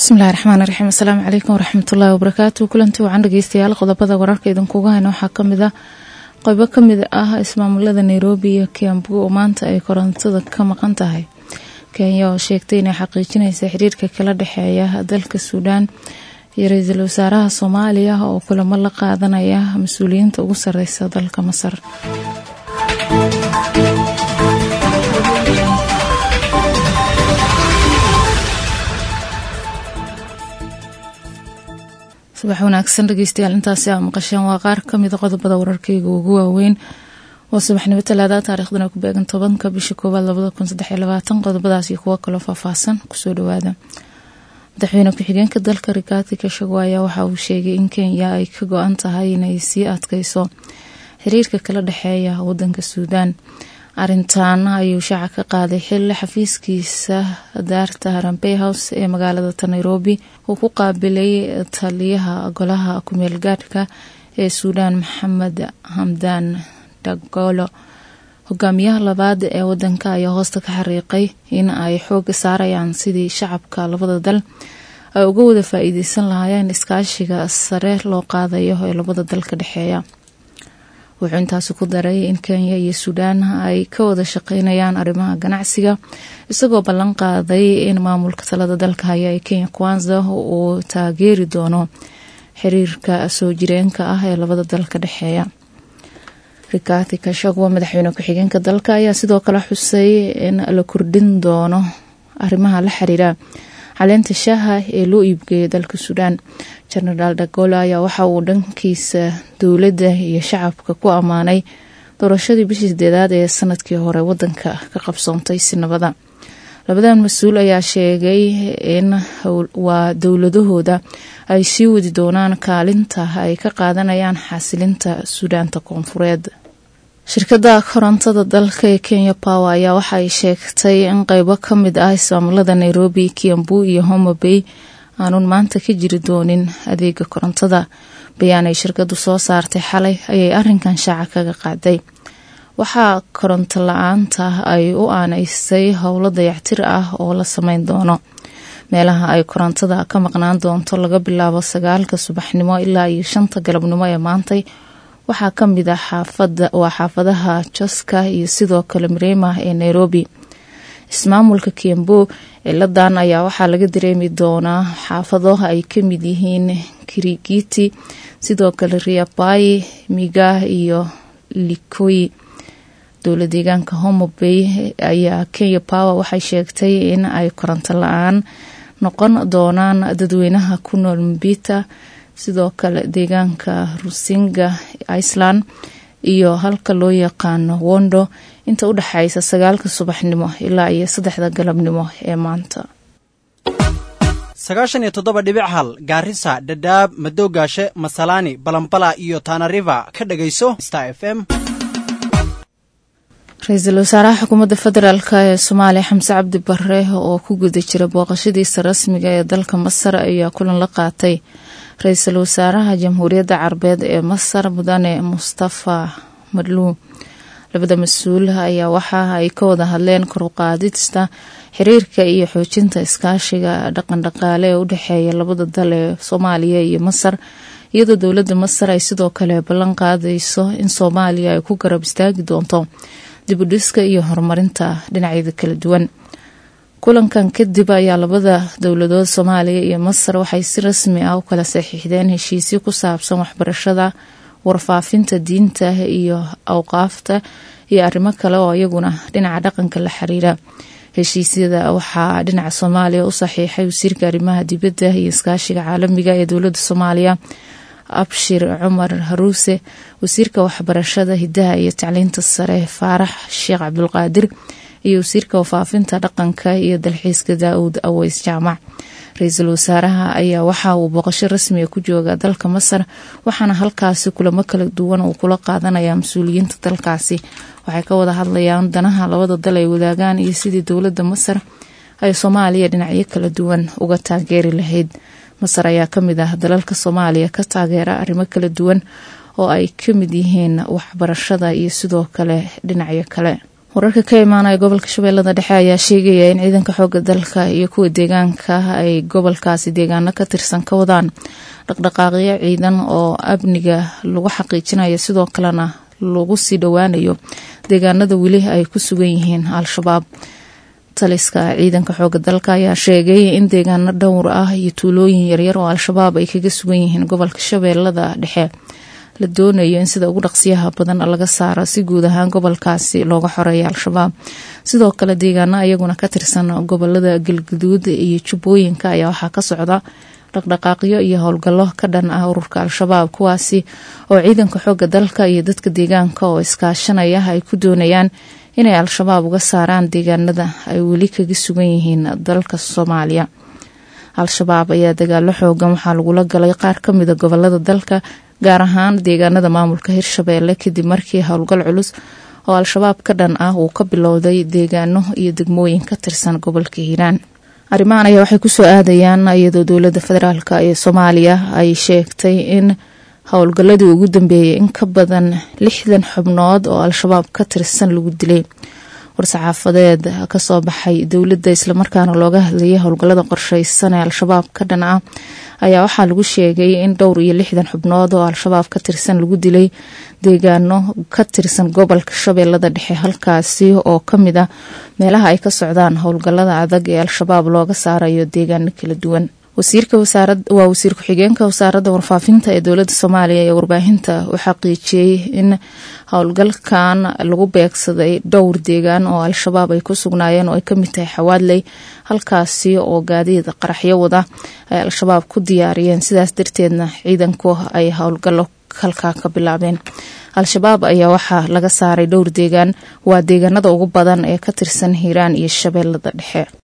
bismillaahir rahmaanir rahiim. Assalaamu calaykum waraxmatullaahi wabarakaatuh. kulantii waxaan dhageystayaal qodobada wararka idinkuga hayno waxaa kamid ah qaybo kamid ah ismaamulada Nairobi iyo Kiambu oo maanta ay korontada ka maqan tahay. Kenya oo sheegtay inay xaqiijinayso xiriirka kala dhaxeeya dalka Suudaan iyo ra'iisul wasaaraha Soomaaliya oo kulamo la qaadanaya mas'uuliyiinta ugu sareysa dalka Masar. subax wanaagsan dhageystayaal intaasi aan maqasheen waa qaar kamid ah qodobada wararkayga ugu waaweyn oo subaxnimo Talaada taariikhduna ku beegan 10 bisha 1 2023 qodobadaas iyo kuwa kale faahfaahsan kusoo dhawaada. madaxweyne ku-xigeenka dalka Rigathi Gachagua waxa uu sheegay in Kenya ay ka go'an tahay inay sii adkayso xiriirka kala dhaxeeya wadanka Suudaan. arintan ayuu shaaca ka qaaday xilli xafiiskiisa daarta Harambee House ee magaalada Nairobi uu ku qaabilay taliyaha golaha ku-meel gaadhka ee Suudaan Maxamed Hamdan Dagalo. hogaamiyaha labaad ee wadanka ayaa hoosta ka xariiqay in ay xoog saarayaan sidii shacabka labada dal ay uga wada faa'iideysan lahaayeen iskaashiga sare loo qaadayo ee labada dal ka dhaxeeya. wuxuu intaas ku daray in Kenya iyo Suudaan ay ka wada shaqeynayaan arrimaha ganacsiga isagoo ballan qaaday in maamulka talada dalka haya ee Kenya Kwanza uu taageeri doono xiriirka soo jireenka ah ee labada dal ka dhaxeeya. Rigathi Gachagua madaxweyne ku-xigeenka dalka ayaa sidoo kale xusay in la kordhin doono arrimaha la xiriira caleenta shaaha ee loo iibgeeyo dalka Suudaan. General Dagalo ayaa waxa uu dhankiisa dowladda iyo shacabka ku amaanay doorashadii bishii 8 ee sanadkii hore wadanka ka qabsoontay si nabada. labadan mas'uul ayaa sheegay in waa dowladahooda ay sii wadi doonaan kaalinta ay ka qaadanayaan xasilinta Suudaanta koonfureed. shirkadda korontada dalka ee Kenya Power ayaa waxa ay sheegtay in qaybo kamid ah ismaamulada Nairobi, Kiambu iyo Homa Bay aanun maanta ka jiri doonin adeega korontada. bayaan ay shirkaddu soo saartay xalay ayay arrinkan shaaca kaga qaaday. waxaa koronto la'aanta ay u aanaysay howlo dayactir ah oo la sameyn doono. meelaha ay korontada ka maqnaan doonto laga bilaabo 9 subaxnimo ilaa 5 galabnimo ee maantay waxaa kamid ah xaafadaha Joska iyo sidoo kale Mirema ee Nairobi. ismaamulka Kiambu ciladan ayaa waxaa laga dareemi doonaa xaafado ay kamid yihiin Kirigiti, sidoo kale Riapai, Miga iyo Likoi. dowladda deegaanka Homa Bay ayaa Kenya Power waxay sheegtay in ay koronto la'aan noqon doonaan dadweynaha ku nool Mbita, sidoo kale deegaanka Rusinga Island iyo halka loo yaqaano Wondo inta u dhaxaysa 9 subaxnimo ilaa 3 galabnimo ee maanta. 97.1 Garissa, Dadaab, Madoogaashe, Masalani, Balambala iyo Tana River ka dhageyso Star FM. ra'iisul wasaaraha xukuumadda federaalka ee Soomaaliya Xamse Cabdi Barre oo ku guda jira booqashadiisa rasmiga ee dalka Masar ayaa kulan la qaatay ra'iisul wasaaraha Jamhuuriyadda Carabeed ee Masar Mudane Mustafa Madluum. labada mas'uul ayaa waxa ay ka wada hadleen kor u qaadista xiriirka iyo xoojinta iskaashiga dhaqan-dhaqaale ee u dhaxeeya labada dal ee Soomaaliya iyo Masar, iyadoo dowladda Masar ay sidoo kale ballan qaadayso in Soomaaliya ay ku garab istaagi doonto dib u dhiska iyo horumarinta dhinacyada kala duwan. kulankan kadib ayaa labada dowladood Soomaaliya iyo Masar waxay si rasmi ah u kala saxiixdeen heshiisyo ku saabsan waxbarashada, warfaafinta diinta iyo awqaafta iyo arrimo kale oo iyaguna dhinaca dhaqanka la xiriira. heshiisyada waxaa dhinaca Soomaaliya u saxiixay wasiirka arrimaha dibadda iyo iskaashiga caalamiga ee dowladda Soomaaliya Abshir Umar Haruse, wasiirka waxbarashada, hidaha iyo tacliinta sare Faarax Sheekh Cabdulqaadir iyo wasiirka warfaafinta dhaqanka iyo dalxiiska Daawud Aways Jaamac. ra'iisul wasaaraha ayaa waxa uu booqasho rasmi ah ku jooga dalka Masar, waxaana halkaasi kulamo kala duwan uu kula qaadanaya mas'uuliyiinta dalkaasi. waxay ka wada hadlayaan danaha labada dal ay wadaagaan iyo sidii dowladda Masar ay Soomaaliya dhinacyo kala duwan uga taageeri lahayd. Masar ayaa kamid ah dalalka Soomaaliya ka taageera arrimo kala duwan oo ay kamid yihiin waxbarashada iyo sidoo kale dhinacyo kale. wararka ka imaanaya gobolka Shabeellada Dhexe ayaa sheegaya in ciidanka xoogga dalka iyo kuwa deegaanka ay gobolkaasi deegaano ka tirsan ka wadaan dhaqdhaqaaqyo ciidan oo amniga lagu xaqiijinayo sidoo kalena lagu sii dhawaanayo deegaanada weli ay ku sugan yihiin al-shabaab. taliska ciidanka xoogga dalka ayaa sheegay in deegaano dhowr ah iyo tuulooyin yaryar oo al-shabaab ay kaga sugan yihiin gobolka Shabeellada Dhexe la doonayo in sida ugu dhaqsiyaha badan laga saaro si guud ahaan gobolkaasi looga xoreeyo al-shabaab. sidoo kale deegaano ayaguna ka tirsan gobolada Galgaduud iyo Jubbooyinka ayaa waxaa ka socda dhaqdhaqaaqyo iyo howlgallo ka dhan ah ururka al-shabaab kuwaasi oo ciidanka xoogga dalka iyo dadka deegaanka oo iskaashanaya ay ku doonayaan inay al-shabaab uga saaraan deegaanada ay weli kaga sugan yihiin dalka Soomaaliya. al-shabaab ayaa dagaalo xoogan waxaa lagula galay qaar ka mid ah gobolada dalka gaar ahaan deegaanada maamulka Hirshabeelle kadib markii howlgal culus oo al-shabaab ka dhan ah uu ka bilowday deegaano iyo degmooyin ka tirsan gobolka Hiiraan. arrimahan ayaa waxay ku soo aadayaan iyadoo dowladda federaalka ee Soomaaliya ay sheegtay in howlgaladii ugu dambeeyay in ka badan 60 xubnood oo al-shabaab ka tirsan lagu dilay. war-saxaafadeed ka soo baxay dowladda isla markaana looga hadlayay howlgalada qorsheysan ee al-shabaab ka dhan ah ayaa waxaa lagu sheegay in dhowr iyo 60 xubnood oo al-shabaab ka tirsan lagu dilay deegaano ka tirsan gobolka Shabeellada Dhexe halkaasi oo kamid ah meelaha ay ka socdaan howlgalada adag ee al-shabaab looga saarayo deegaano kala duwan. wasiir ku-xigeenka wasaaradda warfaafinta ee dowladda Soomaaliya ee warbaahinta u xaqiijiyay in howlgalkan lagu beegsaday dhowr deegaan oo al-shabaab ay ku sugnaayeen oo ay kamid tahay Xawaadley halkaasi oo gaadiid qaraxyo wada ay al-shabaab ku diyaariyeen sidaas darteedna ciidanku ay howlgallo halkaa ka bilaabeen. al-shabaab ayaa waxaa laga saaray dhowr deegaan waa deegaanada ugu badan ee ka tirsan Hiiraan iyo Shabeellada Dhexe.